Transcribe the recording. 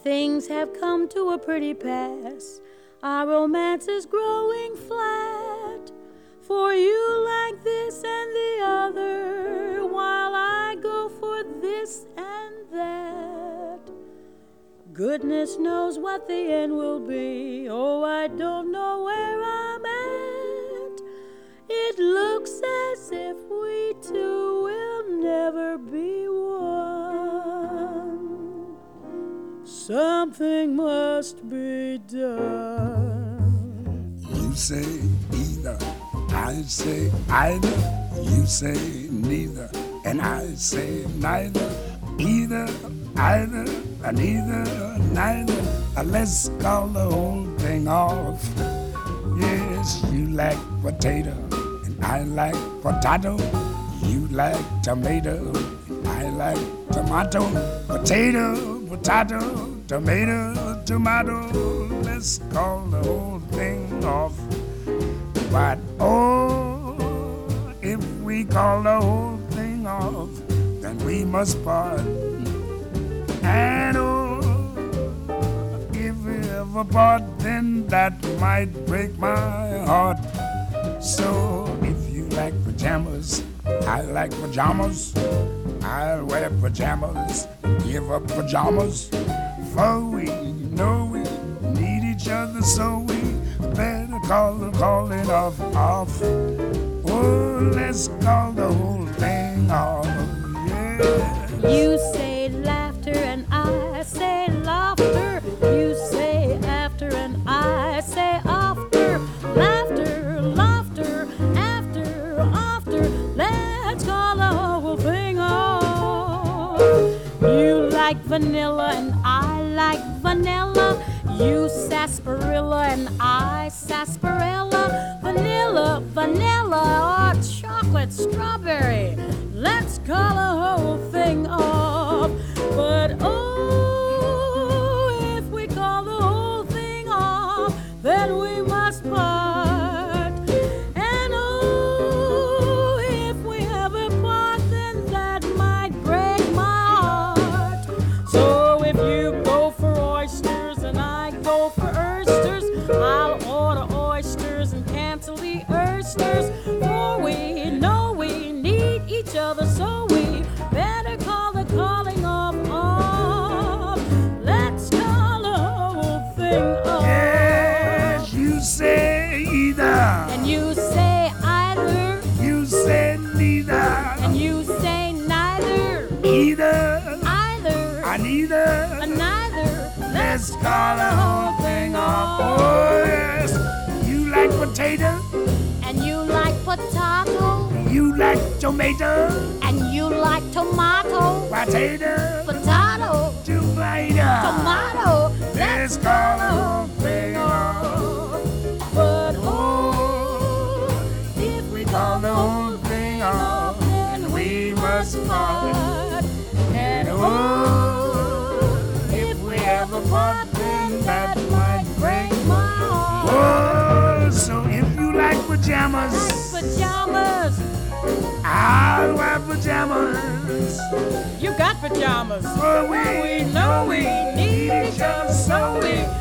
Things have come to a pretty pass. Our romance is growing flat. For you like this and the other, while I go for this and that. Goodness knows what the end will be. Oh, I don't know where I'm at. It looks as if we two will never be one. Something must be done. You say either, I say either. You say neither, and I say neither. Either, either, neither, neither. Let's call the whole thing off. Yes, you like potato, and I like potato. You like tomato, and I like tomato. Potato, potato, tomato, tomato. Let's call the whole thing off. But oh, if we call the whole thing off, then we must part. And oh, if we ever part, then that might break my heart. So if you like pajamas, I like pajamas. I'll wear pajamas, give up pajamas. For we know we need each other, so we better call it off. Oh, let's call the whole thing off. Yeah. You say laughter and I say laughter. You say after and I say after. Laughter, laughter, after. Let's call the whole thing off. You like vanilla and I like vanilla. You sarsaparilla and I sarsaparilla. Vanilla, vanilla, or chocolate strawberry. Let's call the whole thing off. But oh, if we call the whole thing off, then we must part. And oh, if we ever part, then that might break my heart. So if you go for oysters and I go for oysters, I'll order oysters and cancel the oysters. For we know we need each other, so we better call the calling off. Let's call the whole thing off. Yes, you say either, And you say either, you say neither, and you say neither, either, either, neither. neither. Let's call the whole thing off. Oh yes, you like potato, And you like potato, you like tomato, and you like tomato, potato, potato, tomato. tomato. Let's call the whole thing off. But Oh, if we call the whole thing off, then we must part. And oh, if we ever part, then that might break my heart. Oh, so if you like pajamas, pajamas, I'll wear pajamas. you got pajamas. For we know we need each other, so we